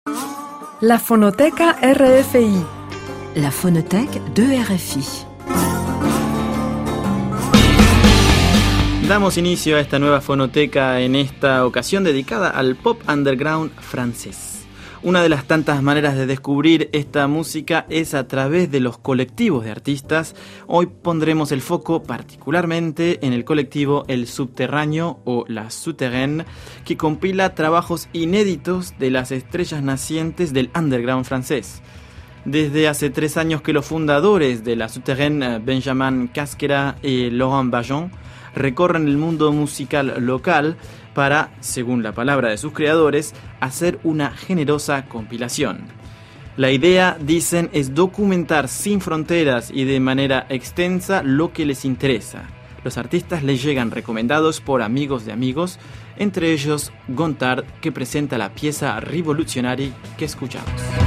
La Fonoteca RFI. La Phonothèque de RFI. Damos inicio a esta nueva fonoteca en esta ocasión dedicada al pop underground francés. Una de las tantas maneras de descubrir esta música es a través de los colectivos de artistas. Hoy pondremos el foco particularmente en el colectivo El Subterráneo o La Souterraine, que compila trabajos inéditos de las estrellas nacientes del underground francés. Desde hace 3 años que los fundadores de La Souterraine, Benjamin Casquera y Laurent Bajon, recorren el mundo musical local para, según la palabra de sus creadores, hacer una generosa compilación. La idea, dicen, es documentar sin fronteras y de manera extensa lo que les interesa. Los artistas les llegan recomendados por amigos de amigos, entre ellos Gontard, que presenta la pieza Revolutionary que escuchamos.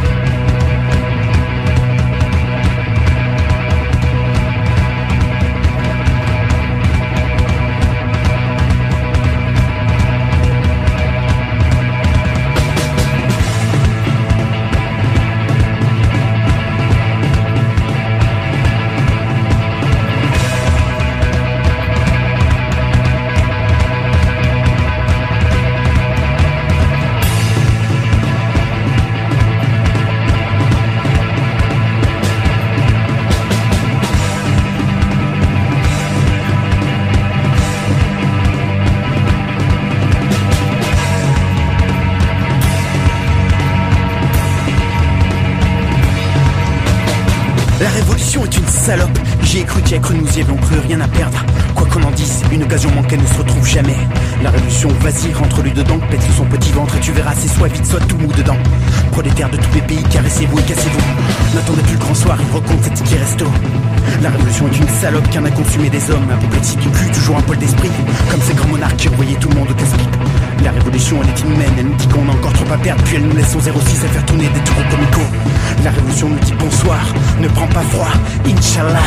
La révolution est une salope. J'y ai cru, nous y avions cru, rien à perdre. Quoi qu'on en dise, une occasion manquée ne se retrouve jamais. La révolution, vas-y, rentre-lui dedans, pète sur son petit ventre et tu verras, c'est soit vide, soit tout mou dedans. Prolétaires de tous les pays, caressez-vous et cassez-vous. N'attendez plus le grand soir, il recompte ses tickets resto. La révolution est une salope qui en a consumé des hommes. Un peu petit du cul, toujours un poil d'esprit. Comme ces grands monarques qui envoyaient tout le monde au casse-pipe. La révolution, elle est inhumaine, elle nous dit qu'on a encore trop à perdre. Puis elle nous laisse au 06 à faire tourner des tours comico. La révolution nous dit bonsoir, ne prends pas froid, Inch'Allah.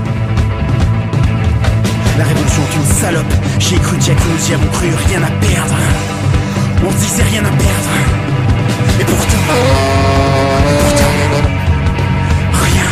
La révolution est une salope. J'y ai cru, nous y avons cru, rien à perdre. On se disait rien à perdre. Et pourtant, rien.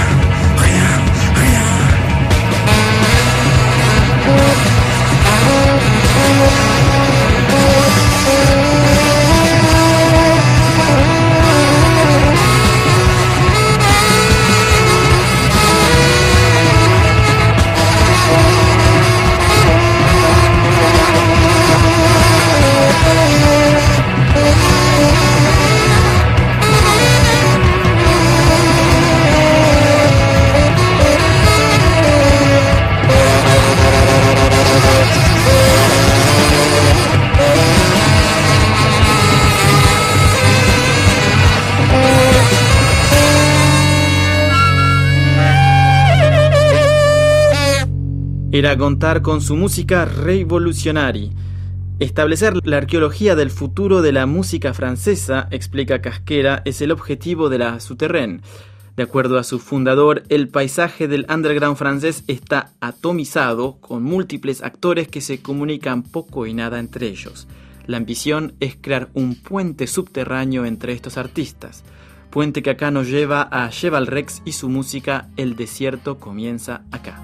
Era Gontard con su música Revolutionary. Establecer la arqueología del futuro de la música francesa, explica Casquera, es el objetivo de la Souterraine. De acuerdo a su fundador, el paisaje del underground francés está atomizado, con múltiples actores que se comunican poco y nada entre ellos. La ambición es crear un puente subterráneo entre estos artistas. Puente que acá nos lleva a Cheval Rex y su música El desierto comienza acá.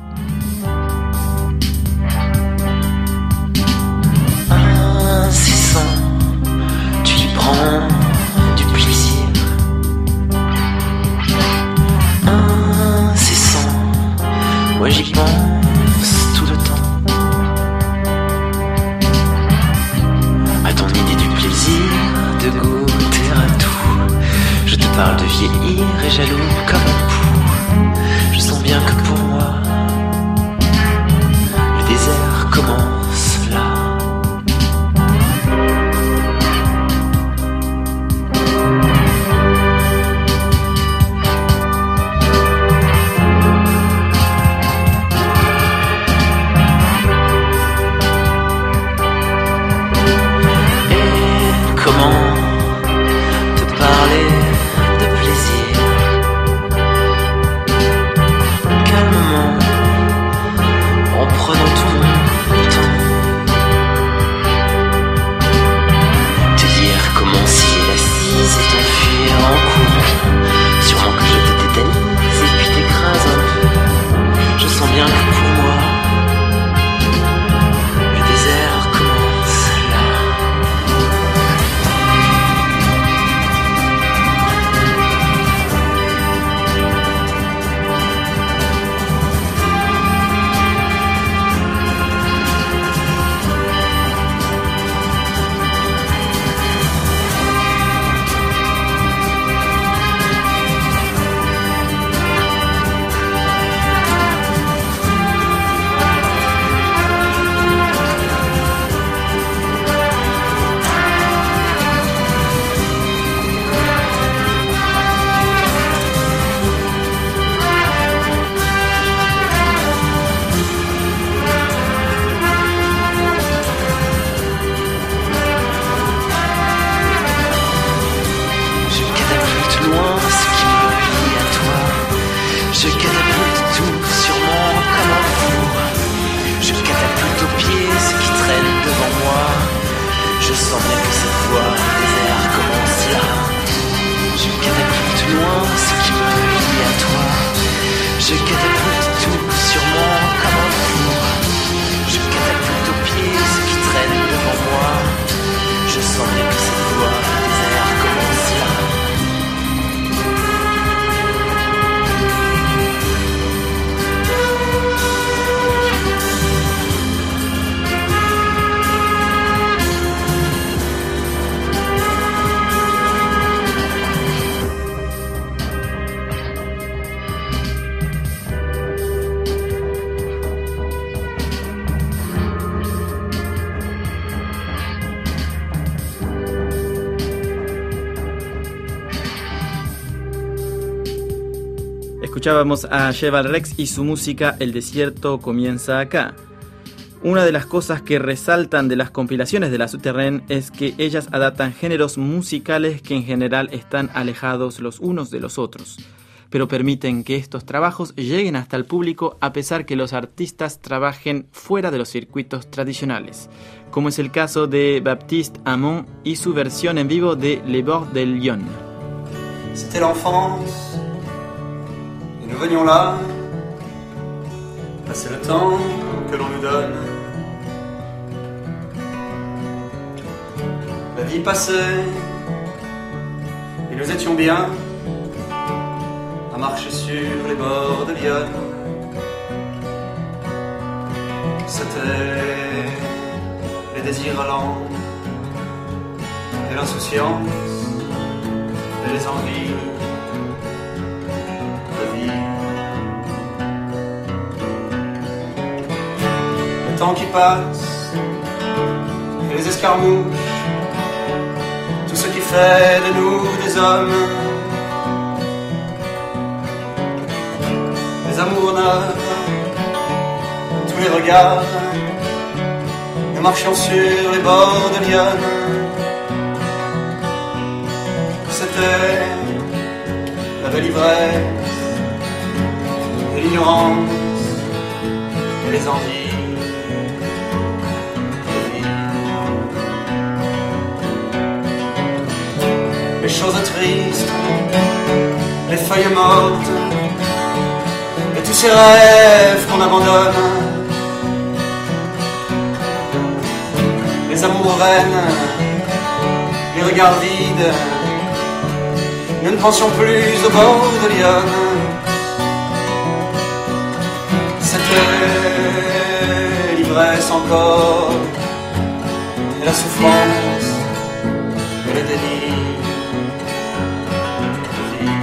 Tu y prends du plaisir incessant. Moi j'y pense tout le temps. À ton idée du plaisir de goûter à tout. Je te parle de vieillir et jaloux comme un pou. Je sens bien que pour moi le désert commence là. Calme Escuchábamos a Cheval Rex y su música El desierto comienza acá. Una de las cosas que resaltan de las compilaciones de La Souterraine es que ellas adaptan géneros musicales que en general están alejados los unos de los otros, pero permiten que estos trabajos lleguen hasta el público a pesar que los artistas trabajen fuera de los circuitos tradicionales, como es el caso de Baptiste Hamon y su versión en vivo de Les Bords del Lion. C'était l'enfance, et nous venions là, passer le temps que l'on nous donne. La vie passait, et nous étions bien, à marcher sur les bords de Lyon. C'était les désirs allants, et l'insouciance, et les envies de vie. Le temps qui passe, et les escarmouches, tout ce qui fait de nous des hommes. Les amours neufs, tous les regards, nous marchions sur les bords de Lyon. C'était la belle ivresse, et l'ignorance, et les envies de vie. Les choses tristes, les feuilles mortes, et tous ces rêves qu'on abandonne. Les amours vaines, les regards vides, nous ne pensions plus au bord de Lyon. C'était l'ivresse encore, et la souffrance, et le déni de vie.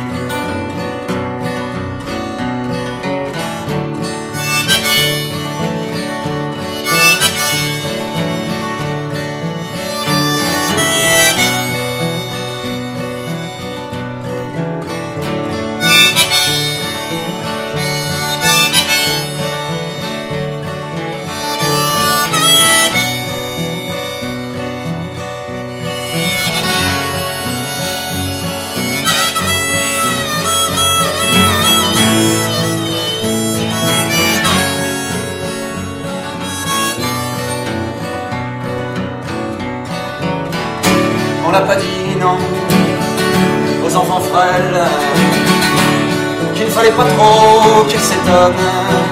On l'a pas dit, non, aux enfants frêles, qu'il ne fallait pas trop qu'ils s'étonnent,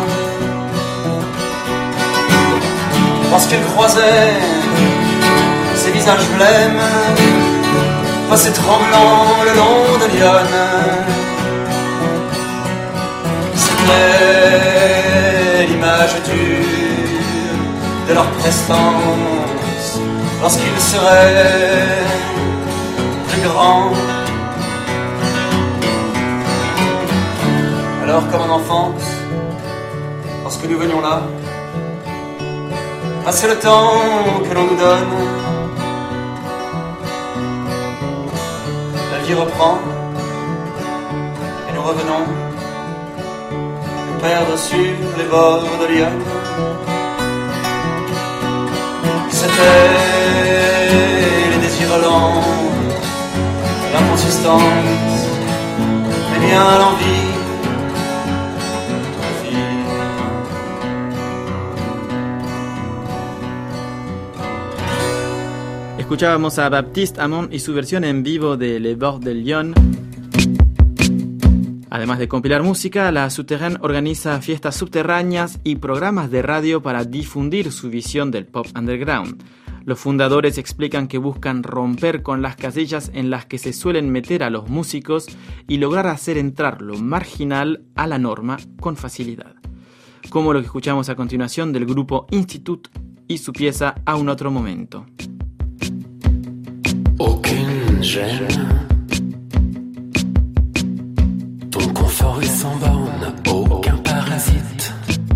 parce qu'ils croisaient ces visages blêmes, passer tremblants le long de Lyon. C'était l'image dure de leur prestance, lorsqu'ils seraient plus grands. Alors comme en enfance, lorsque nous venions là, passer le temps que l'on nous donne, la vie reprend, et nous revenons, nous perdre sur les bords de Lyon. C'était les désirs lents, l'inconsistance, mais bien l'envie de vivre. Escuchábamos a Baptiste Hamon y su versión en vivo de Les Bords del Lion. Además de compilar música, La Souterraine organiza fiestas subterráneas y programas de radio para difundir su visión del pop underground. Los fundadores explican que buscan romper con las casillas en las que se suelen meter a los músicos y lograr hacer entrar lo marginal a la norma con facilidad. Como lo que escuchamos a continuación del grupo Institut y su pieza A un otro momento. Aucune gêne, ton confort est sans borne, aucun parasite.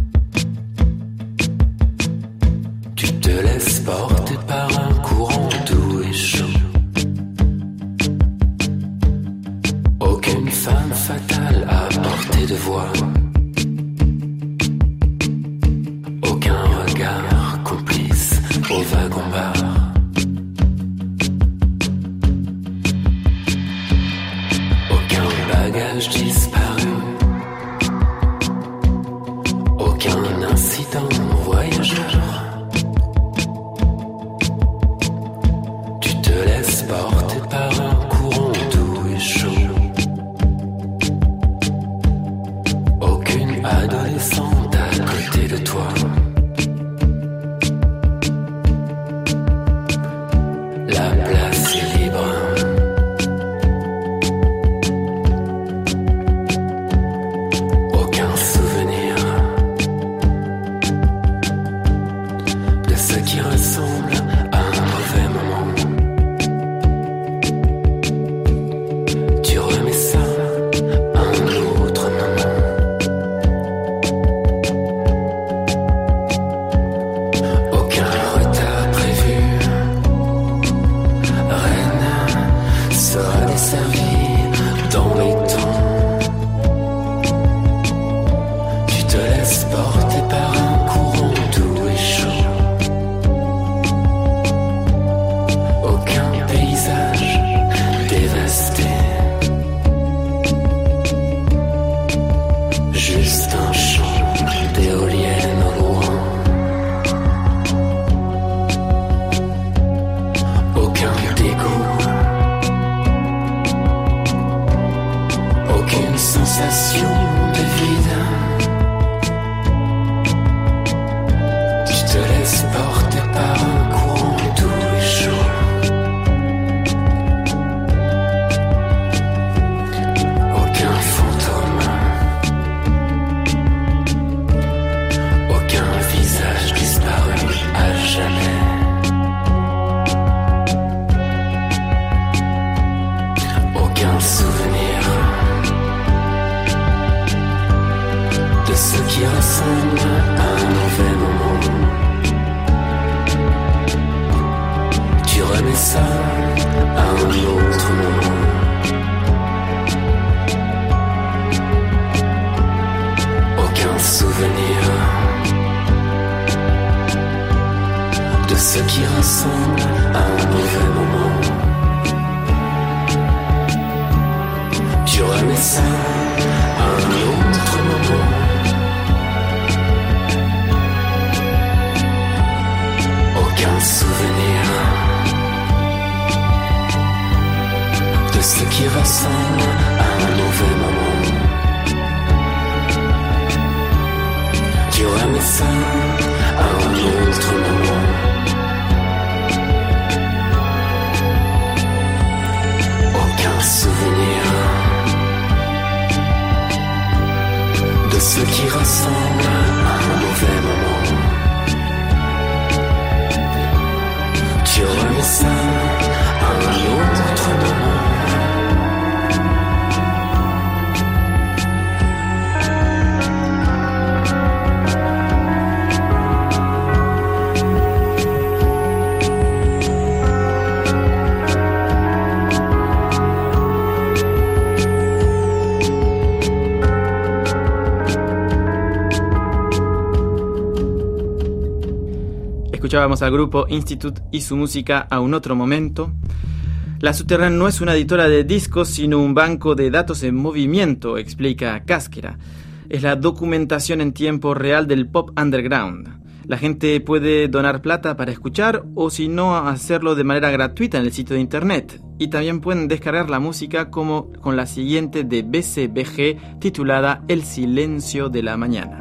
Tu te laisses porter par un courant doux et chaud. Aucune femme fatale à portée de voix. Aucun regard complice au wagon-bar. Aucun bagage disparu. Aucun incident voyageur. Tu te laisses porter par un courant doux et chaud. Aucune adolescente à côté de toi. La place est libre. Aucun souvenir de ce qui ressemble à un mauvais moment. Tu remets ça à un autre moment. Aucun retard prévu. Rennes sera desservie dans les temps. Tu te laisses porter par un courant doux et chaud. Aucun paysage dévasté. Juste un champ d'éoliennes au loin. Aucun dégoût. Aucune sensation de vide. Tu te laisses porter par un courant doux et chaud. Aucun fantôme. Aucun visage disparu à jamais. Aucun souvenir de ce qui ressemble à un mauvais moment. Tu remets ça à un autre moment. Aucun souvenir de ce qui ressemble à un mauvais moment. Tu remets ça à un autre moment. Aucun souvenir de ce qui ressemble à un mauvais moment. Tu remets ça à un autre moment. Aucun souvenir de ce qui ressemble à un mauvais moment. Tu remets ça à un autre moment. Escuchábamos al grupo Institute y su música A un otro momento. La Souterraine no es una editora de discos, sino un banco de datos en movimiento, explica Cásquera. Es la documentación en tiempo real del pop underground. La gente puede donar plata para escuchar o, si no, hacerlo de manera gratuita en el sitio de internet. Y también pueden descargar la música como con la siguiente de BCBG titulada El silencio de la mañana.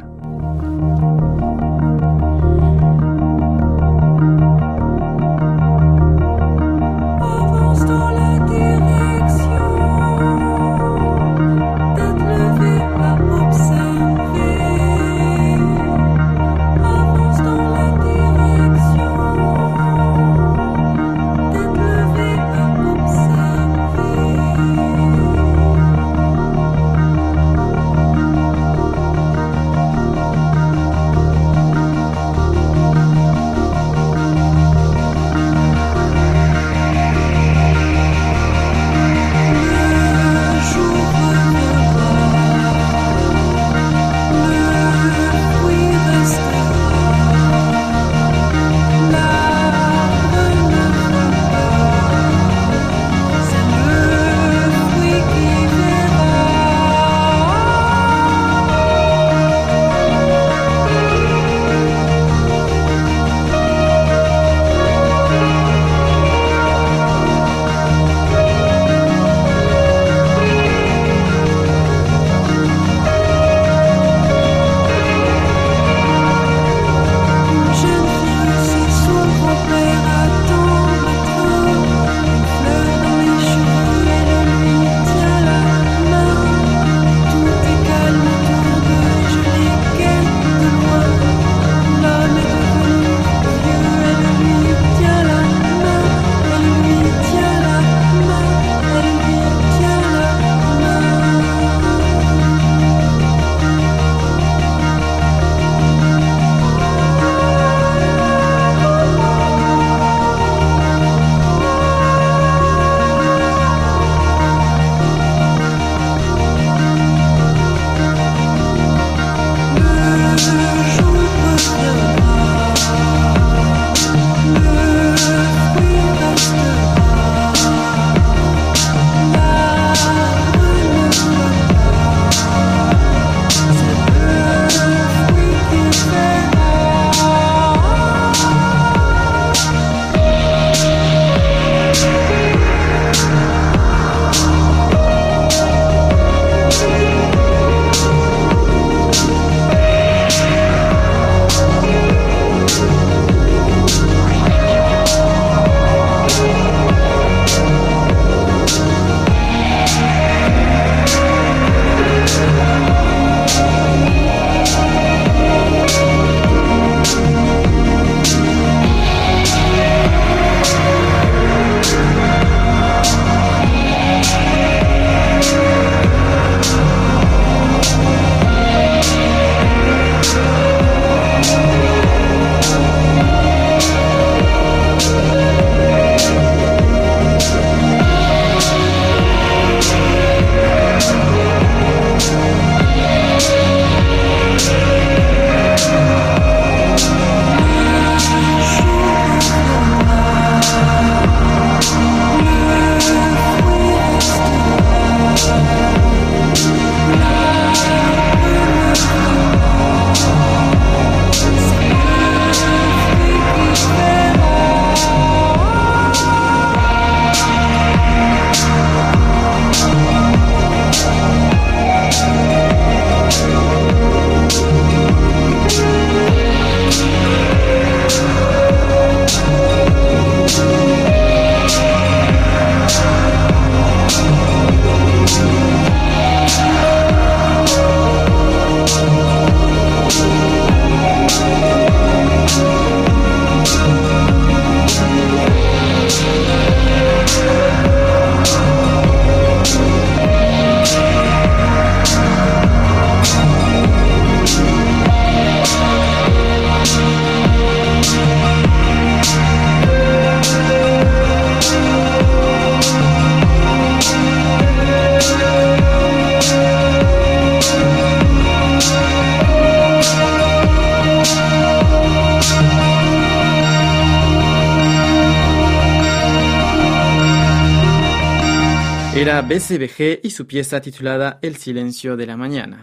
Era BCBG y su pieza titulada El silencio de la mañana.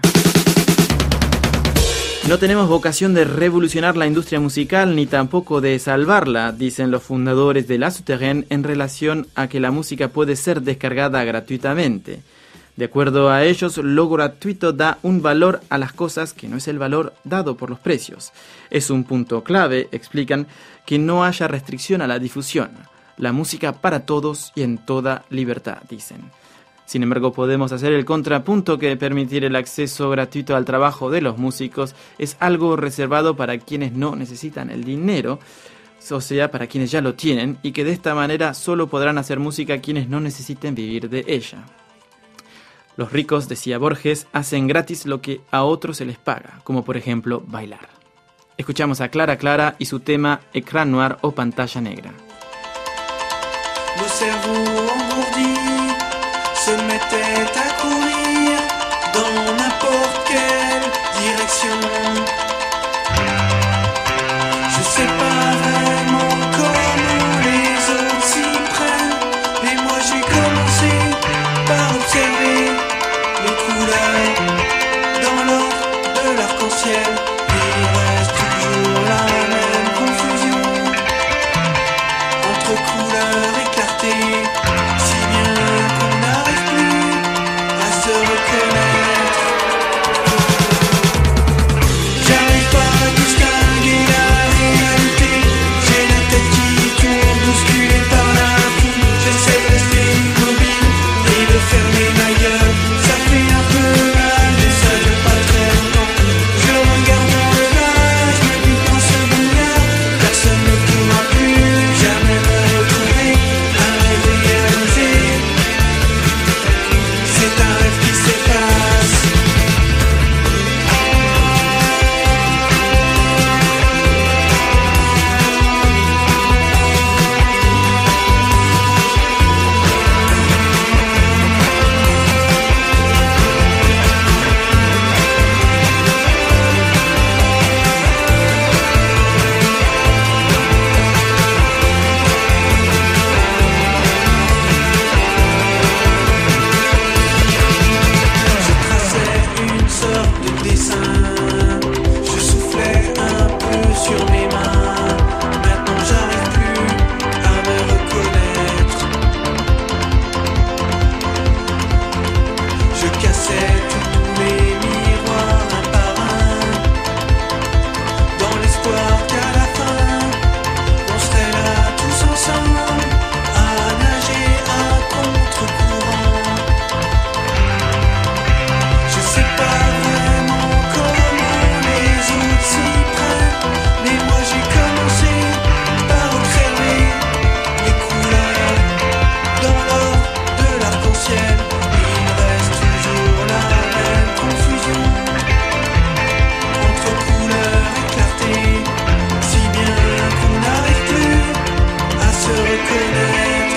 No tenemos vocación de revolucionar la industria musical ni tampoco de salvarla, dicen los fundadores de La Souterraine en relación a que la música puede ser descargada gratuitamente. De acuerdo a ellos, lo gratuito da un valor a las cosas que no es el valor dado por los precios. Es un punto clave, explican, que no haya restricción a la difusión. La música para todos y en toda libertad, dicen. Sin embargo, podemos hacer el contrapunto que permitir el acceso gratuito al trabajo de los músicos es algo reservado para quienes no necesitan el dinero, o sea, para quienes ya lo tienen, y que de esta manera solo podrán hacer música quienes no necesiten vivir de ella. Los ricos, decía Borges, hacen gratis lo que a otros se les paga, como por ejemplo bailar. Escuchamos a Clara Clara y su tema Écran Noir o Pantalla Negra. Nos cerveaux engourdis se mettaient à courir dans n'importe quelle direction. Je sais pas vraiment comment les autres s'y prennent, mais moi j'ai commencé par observer les couleurs dans l'ordre de l'arc-en-ciel. Il reste toujours la même confusion entre couleurs et clarté, si bien qu'on n'arrive plus à se reconnaître. J'arrive pas à distinguer la réalité, j'ai la tête qui tourne, bousculée par la foule. J'essaie de rester immobile et de fermer ma gueule. Ça fait un peu mal, mais ça dure pas très longtemps. Je regarde dans le vase, me dis dans ce brouillard, personne ne pourra plus jamais me retrouver. Un rêve réalisé, c'est un rêve qui s'efface. Je traçais une sorte de dessin, je soufflais un peu sur mes mains. Maintenant j'arrive plus à me reconnaître. Je cassais tous les miroirs un par un, dans l'espoir qu'à la fin on serait là tous ensemble à nager à contre-courant. Je sais pas vraiment comment les autres s'y prennent, mais moi j'ai commencé par observer les couleurs dans l'ordre de l'arc-en-ciel. Il reste toujours la même confusion entre couleurs et clarté, si bien qu'on n'arrive plus à se reconnaître.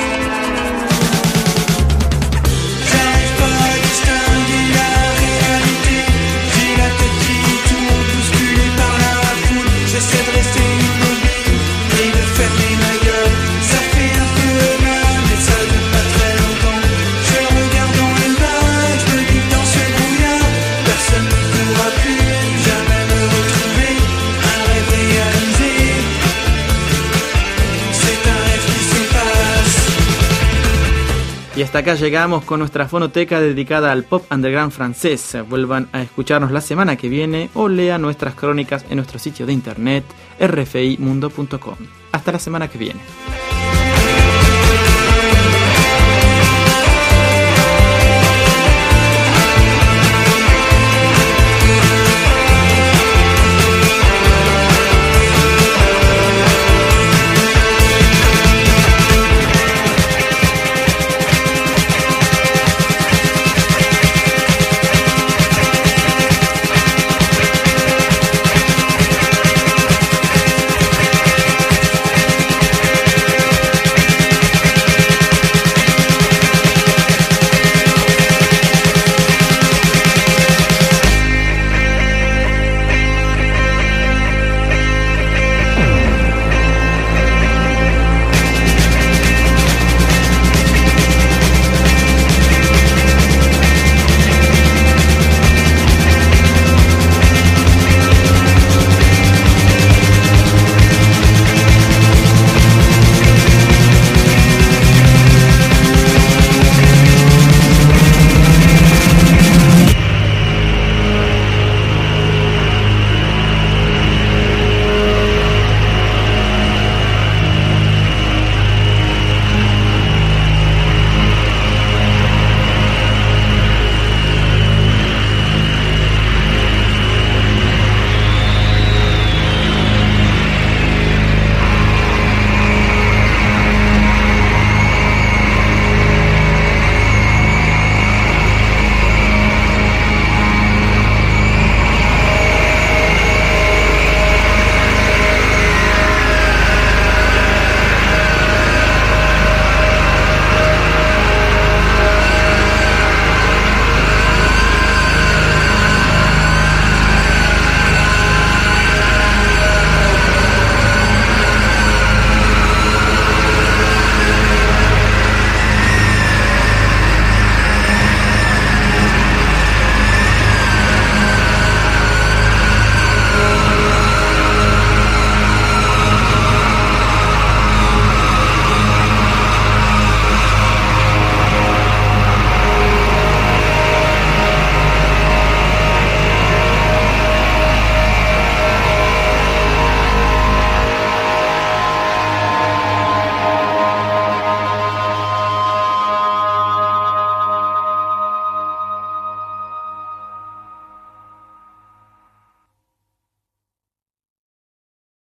J'arrive pas à distinguer la réalité, j'ai la tête qui tourne, bousculée par la foule. J'essaie de rester immobile et de fermer ma gueule. Ça fait un peu mal, mais ça dure pas très longtemps. Je regarde dans les vagues, je me dis dans ce brouillard, personne ne pourra plus jamais me retrouver. Un rêve réalisé, c'est un rêve qui s'efface. Y hasta acá llegamos con nuestra fonoteca dedicada al pop underground francés. Vuelvan a escucharnos la semana que viene o lean nuestras crónicas en nuestro sitio de internet rfimundo.com. Hasta la semana que viene.